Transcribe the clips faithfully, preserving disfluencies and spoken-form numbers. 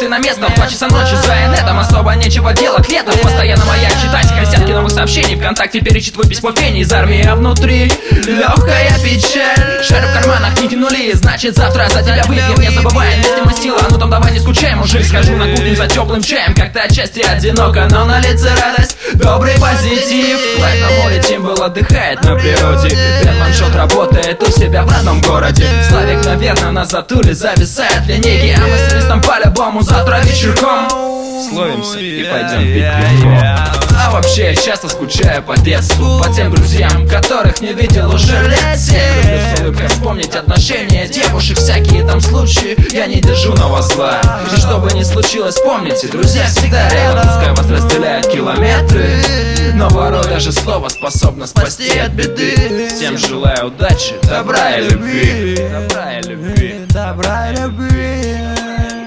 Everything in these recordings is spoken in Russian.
ты на место в два часа ночи за инетом. Особо нечего делать летом, постоянно маяк читать крестьянки новых сообщений. ВКонтакте перечитываю письмо Фени из армии, а внутри легкая печаль. Шары в карманах не тянули, значит завтра за тебя выпьем. Не забывай, вместе мы сила, ну там давай не скучай, мужик. Схожу на кухню за теплым чаем, как-то отчасти одиноко, но на лице радость, добрый позитив. Лайф на море, Тимбл отдыхает на природе. Бен Маншот работает у себя в родном городе. Славик, наверное, на затуле зависает линейки, а мы с Ристом по-любому завтра вечерком словимся и пойдем пить пивко. А вообще я часто скучаю по детству, по тем друзьям, которых не видел уже лет семь. Люблю с улыбкой вспомнить отношения девушек, всякие там случаи, я не держу на вас зла. И что бы ни случилось, помните, друзья всегда рядом. Пускай вас разделяют километры, но порой даже слово способно спасти от беды. Всем желаю удачи, добра и любви. Добра и любви. Добра и любви.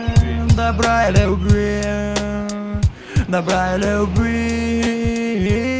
Добра и любви. Добра и любви.